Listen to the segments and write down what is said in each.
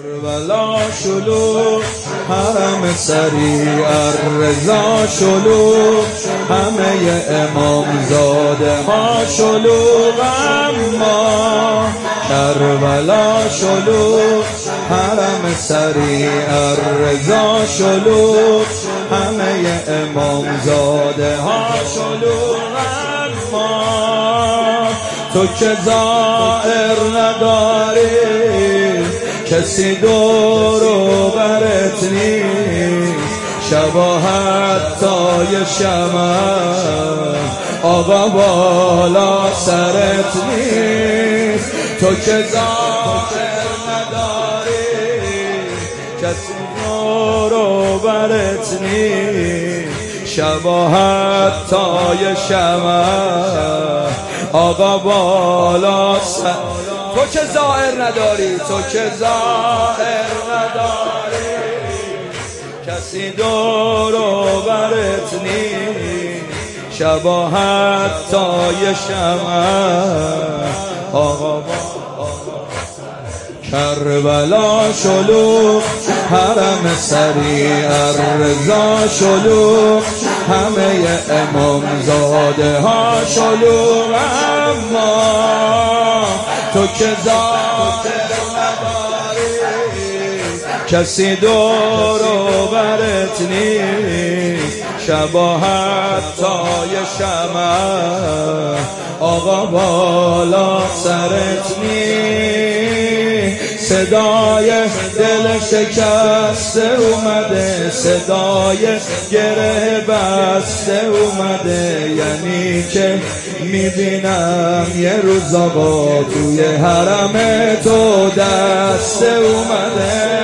کربلا شلوغ حرم سریع الرضا شلوغ همه امامزاده ها شلوغ اما کربلا شلوغ حرم سریع الرضا شلوغ همه امامزاده ها شلوغ اما تو که ظاهر نداری کسی دور و برت نیست شباهت تای شمع آقا بالا سرت نیست تو که ظاهر نداری کسی دور و برت نیست شباهت تای شمع آقا بالا سر تو که ظاهر نداری تو که ظاهر نداری کسی دور و برت نیست شباهت تای شمع آقا کربلا شلوغ حرم سریع الرضا شلوغ همه امامزاده ها شلوغ اما تو که ظاهر نداری کسی دور و برت نیست شباهت تای شمع آقا بالا سرت نیست صدای دل شکسته اومده صدای گره بسته اومده یعنی که میبینم یه روز آقا توی حرم تو دسته اومده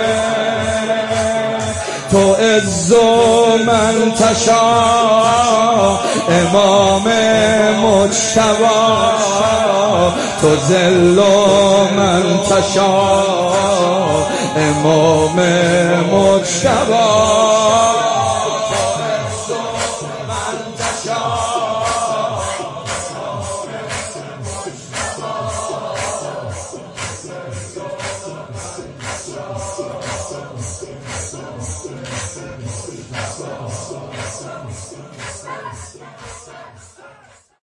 تو عز و منتشا امام مجتبی تو ذل و منتشا امام مجتبی That's